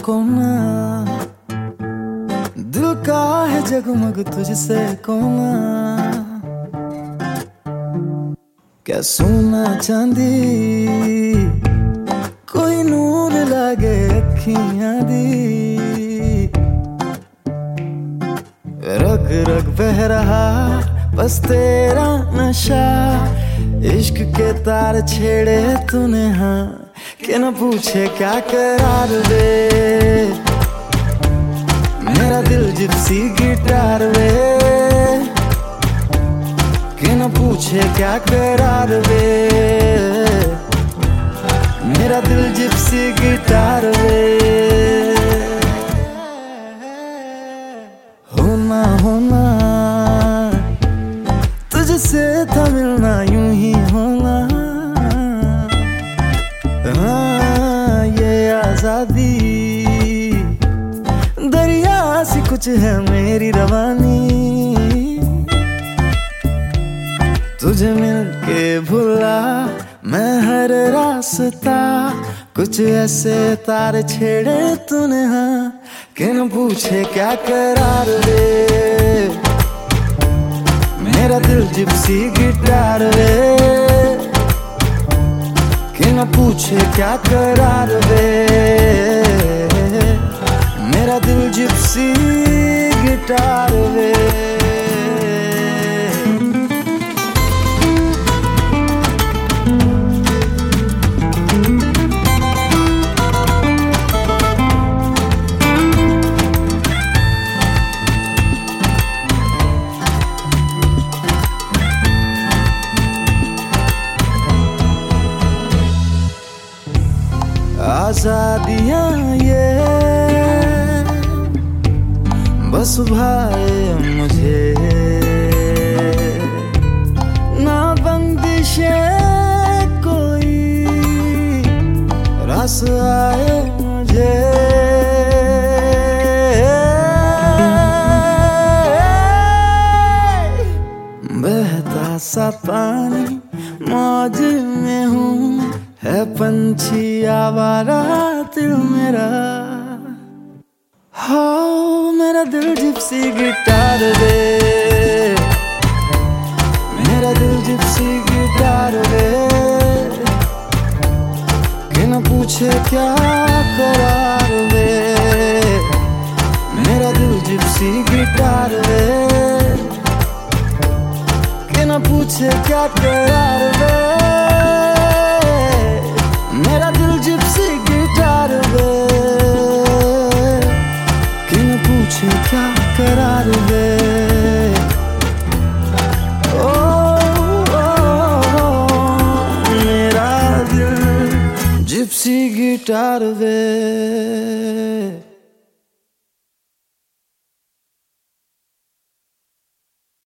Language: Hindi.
कोना, दिल का है जगमग तुझसे कोना। क्या सोना चांदी कोई नूर लागे अखियां दी। रग रग बह रहा बस तेरा नशा, इश्क के तार छेड़े तूने हाँ, कि न पूछे क्या करार वे। मेरा दिल जिप्सी गिटार वे, कि न पूछे क्या करार वे। मेरा दिल जिप्सी गिटार वे। होना होना तुझसे था मिलना यूं ही होना। हाँ ये आजादी दरिया सी कुछ है मेरी रवानी। तुझे मिलके भुला मैं हर रास्ता, कुछ ऐसे तार छेड़े तूने हाँ, कि न पूछे क्या करार वे। मेरा दिल जिप्सी गिटार वे, कि न पूछे क्या करार वे। मेरा दिल जिप्सी गिटार वे। आजादियां ये बस भाए मुझे, ना बंदिशें कोई रस आए मुझे। बहता सा पानी मौज में हूँ, है पंछी आवारा दिल मेरा। हाँ मेरा दिल जिप्सी गिटार वे। मेरा दिल जिप्सी गिटार वे, कि न पूछे क्या करार वे। मेरा दिल जिप्सी गिटार वे, कि न पूछे क्या करार वे। मेरा दिल जिप्सी गिटार वे, कि न पूछे क्या करार वे। ओ, मेरा दिल जिप्सी गिटार वे।